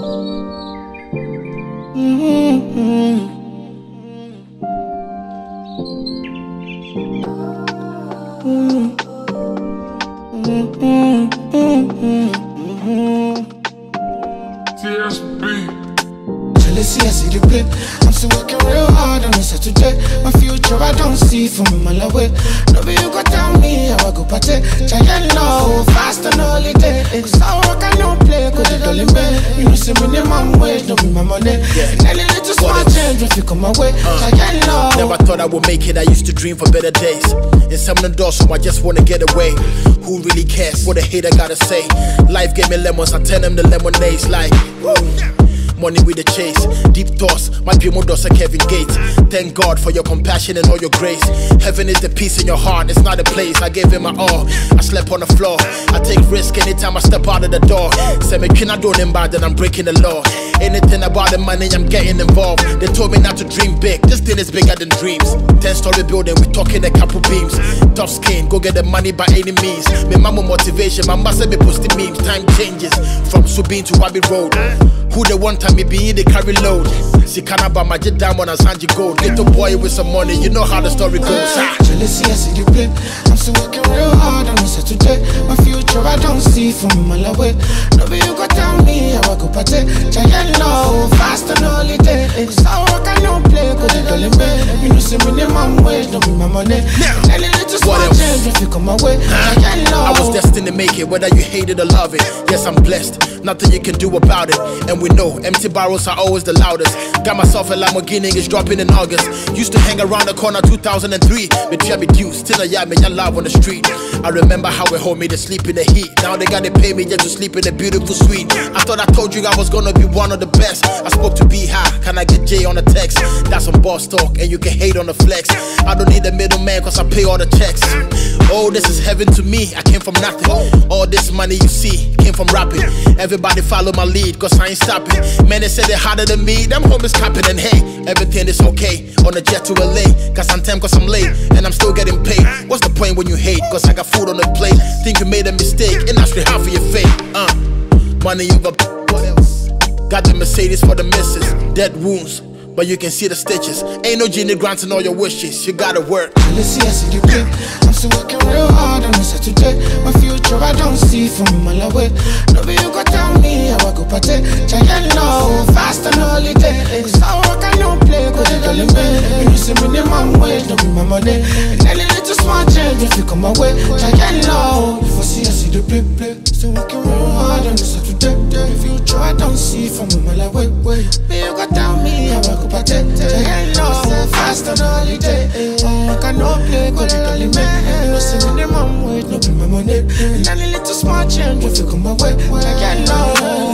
Jealousy, I see the blip. I'm still working real hard on this today. My future I don't see from a mile away. Nobody you go tell me how I go party. Giant low, fast and holiday. Cause I work I don't play, cause it don't limit. You know see minimum wage, don't be my money. Any little small change if you come my way. Giant low. Never thought I would make it, I used to dream for better days. In some of the doors, so I just wanna get away. Who really cares what a hater gotta say? Life gave me lemons, I turn them to lemonades like woo. Money with the chase, deep thoughts, my dream will does a Kevin Gates. Thank God for your compassion and all your grace. Heaven is the peace in your heart, it's not a place. I gave him my all, I slept on the floor. I take risk anytime I step out of the door. Say me can I do them bad, then I'm breaking the law. Anything about the money, I'm getting involved. They told me not to dream big, this thing is bigger than dreams. 10-story building, we talking a couple beams. Tough skin, go get the money by any means. Me mama motivation, my must be posting memes. Time changes, from Subin to Abbey Road. Who the one time me be they carry load. Sikana ba my jet diamond and Sanji gold. Little boy with some money, you know how the story goes. Jealousy, I see the blip. I'm still working real hard on this today. My future I don't see from a mile away. Nobody you go tell me how I go party. Giant low, fast and holiday. Cause I work I don't play, cause it don't limit. You know see minimum wage, don't be my money. Any little small change if you come my way. Giant low. I was destined to make it, whether you hate it or love it. Yes, I'm blessed, nothing you can do about it. And we know empty barrels are always the loudest. Got myself a Lamborghini, it's dropping in August. Used to hang around the corner 2003. But try me due, still I am me love on the street. I remember how we hold me to sleep in the heat. Now they gotta pay me just to sleep in a beautiful suite. I thought I told you I was gonna be one of the best. I spoke to B High, can I get J on the text? That's some boss talk, and you can hate on the flex. I don't need a middleman cause I pay all the checks. Oh, this is heaven to me, I came from nothing. All this money you see came from rapping. Everybody follow my lead cause I ain't stopping. Man, they say they're harder than me, them homies capping. And hey, everything is okay on the jet to LA. Cause I'm time cause I'm late, and I'm still getting paid. What's the point when you hate? Cause I got food on the plate. Think you made a mistake, and that's half of your fate. Money over what else? Got the Mercedes for the missus. Dead wounds, but you can see the stitches. Ain't no genie granting all your wishes, you gotta work. Jealousy, I see the blip. I'm still working real hard on this today. My future I don't see from a mile away. Nobody you go tell me how I go party. Giant low, fast and holiday. Cause I work I don't play, cause it don't limit. You know see minimum wage, don't be my money. And any little small change if you come my way. Giant low, if I see the blip. Still working real hard on this today. My future I don't see from a mile away. Me you go tell me how I go party. Giant low, fast and holiday. I cannot play, cause it don't limit. You know see minimum wage, don't be my money. And any little small change if you come my way. Giant low.